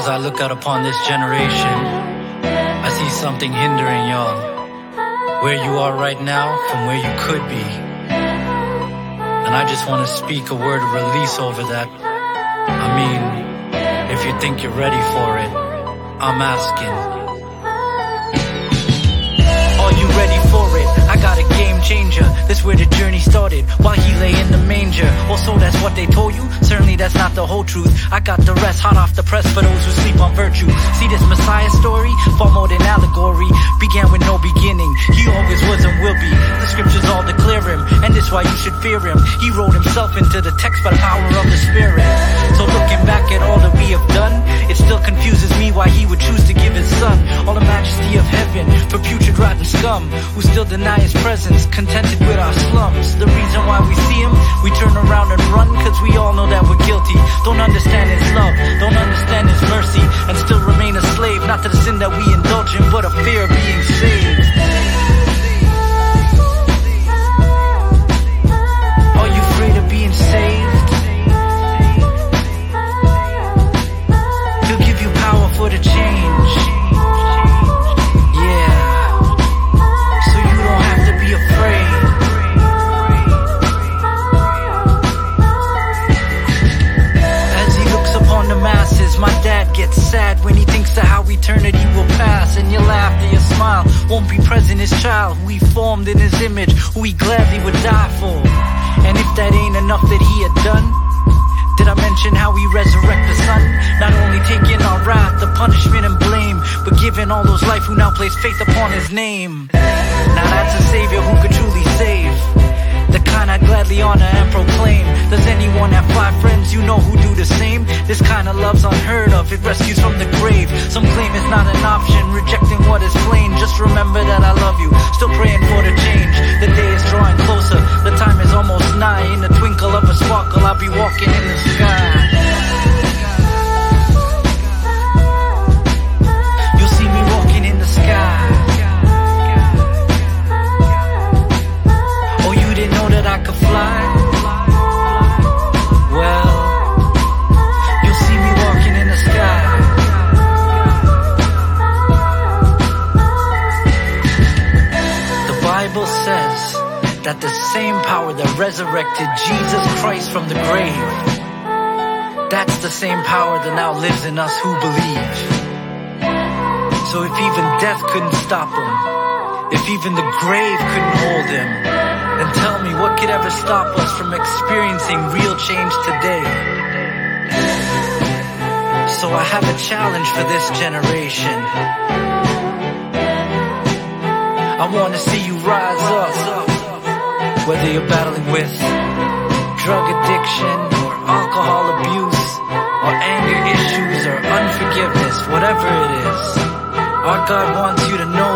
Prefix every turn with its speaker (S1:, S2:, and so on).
S1: I look out upon this generation, I see something hindering y'all. Where you are right now from where you could be. And I just want to speak a word of release over that. I mean, if you think you're ready for it, I'm asking. Are you ready for it? I got a game changer. This where the journey started, while he lay in the manger. Also, that's what they told you? Certainly that's not the whole truth. I got the rest hot off the press for those who sleep on virtue. See, this Messiah story, far more than allegory, began with no beginning. He always was and will be. The scriptures all declare him, and that's why you should fear him. He wrote himself into the text by the power of the Spirit. So looking back at all that we have done, it still confuses me why he would choose to give his son all the majesty of heaven for putrid rotten scum who still deny his presence, contented with our slums. The reason why we see him, we turn around and run, cause we all know that we're guilty. Don't understand his love, don't understand his mercy, and still remain a slave, not to the sin that we indulge in, but a fear of being saved. Are you afraid of being saved? He'll give you power for the change. Yeah, so you don't have to be afraid. As he looks upon the masses, my dad gets sad when he thinks of how eternity will pass. And your laughter, your smile won't be present. His child, who he formed in his image, who he gladly would die for. And if that ain't enough that he had done, did I mention how he resurrect the Son? Not only taking our wrath, the punishment and blame, but giving all those life who now place faith upon his name. Now that's a savior who could truly save, the kind I gladly honor and proclaim. Does anyone have 5 friends you know who do the same? This kind of love's unheard of, it rescues from the grave. Some claim it's not an option, rejecting what is plain. Just remember that I love you, still praying for the change. The day is drawing closer, the time is almost nigh. In the twinkle of a sparkle, I'll be walking in the sky. You'll see me walking in the sky. Oh, you didn't know that I could fly? Well, you'll see me walking in the sky. The Bible says that the same power that resurrected Jesus Christ from the grave, that's the same power that now lives in us who believe. So if even death couldn't stop him, if even the grave couldn't hold him, then tell me what could ever stop us from experiencing real change today? So I have a challenge for this generation. I want to see you rise up. Whether you're battling with drug addiction or alcohol abuse or anger issues or unforgiveness, whatever it is, our God wants you to know